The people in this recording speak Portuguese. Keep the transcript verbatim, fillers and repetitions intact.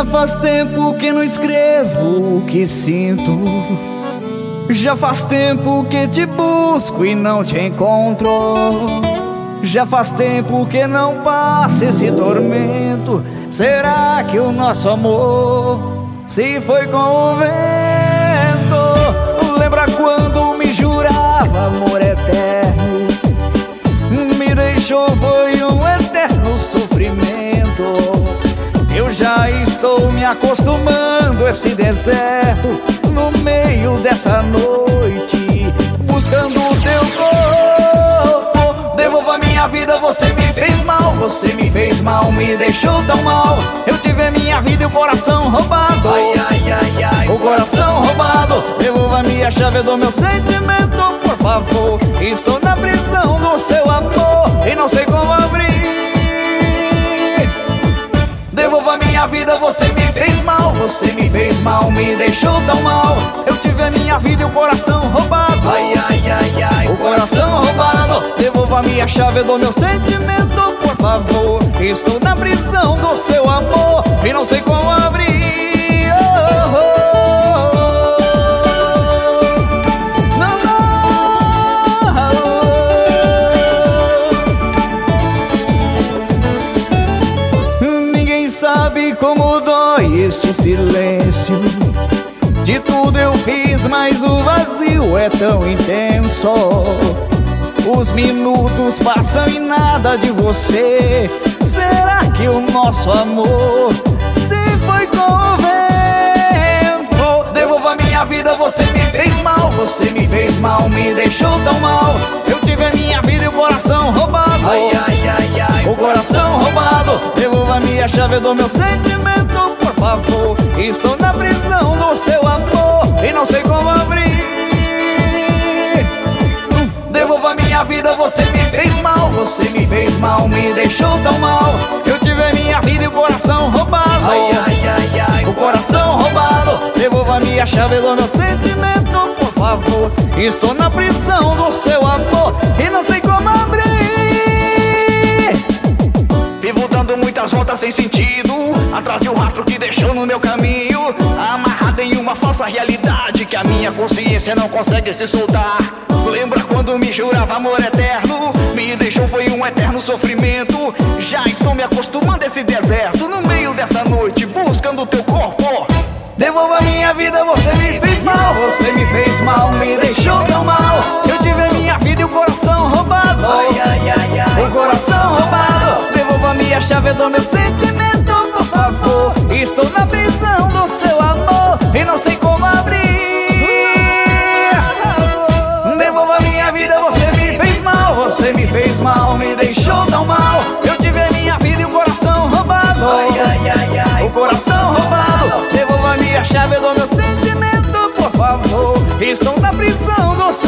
Já faz tempo que não escrevo o que sinto. Já faz tempo que te busco e não te encontro. Já faz tempo que não passa esse tormento. Será que o nosso amor se foi com o vento? Lembra quando me jurava amor eterno? Me deixou, foi um eterno sofrimento. Eu já estou me acostumando a esse deserto, no meio dessa noite, buscando o teu corpo. Devolva minha vida, você me fez mal. Você me fez mal, me deixou tão mal. Eu tive a minha vida e o coração roubado. Ai, ai, ai, ai, o coração roubado. Devolva minha chave do meu sentimento, por favor. Estou na prisão do seu amor e não sei como abrir. Devolva minha vida, você me fez mal. Você me fez mal, me deixou tão mal. Eu tive a minha vida e o coração roubado. Ai, ai, ai, ai, o coração roubado. Devolva minha chave do meu sentimento, por favor. Estou na prisão do seu amor e não sei como abrir. Oh, oh. Não, não. Ninguém sabe como dói este silêncio. De tudo eu fiz, mas o vazio é tão intenso. Os minutos passam e nada de você. Será que o nosso amor se foi com o vento? Devolva minha vida, você me fez mal. Você me fez mal, me deixou tão mal. Eu tive a minha vida e o coração roubado. Ai, ai, ai, ai, o coração roubado. Devolva minha chave do meu sentimento, por favor. Estou na prisão do seu amor e não sei como abrir. Devolva minha vida, você me fez mal. Você me fez mal, me deixou tão mal. Eu tive a minha vida e o coração roubado. Ai, ai, ai, ai, o coração roubado. Devolva minha chave do meu sentimento, por favor. Estou na prisão do seu amor e não sei como abrir. Vivo dando muitas voltas sem sentido, atrás de um rastro que deixou no meu caminho, amarrado em uma falsa realidade que a minha consciência não consegue se soltar. Lembra quando me jurava amor eterno? Me deixou, foi um eterno sofrimento. Já estou me acostumando a esse deserto, no meio dessa noite, buscando o teu corpo. Devolva minha vida, você me fez mal. Você me fez mal, me deixou tão mal. Eu tive a minha vida e o coração roubado. Ai, ai, ai, ai, o coração roubado. Devolva minha chave do meu sentimento, por favor. Estou na prisão do seu amor e não sei como abrir. Devolva minha vida, você me fez mal. Você me fez mal, me deixou tão mal. Eu tive a minha vida e o coração roubado. Ai, ai, ai, ai, o coração roubado. Devolva minha chave do meu sentimento, por favor. Estou na prisão do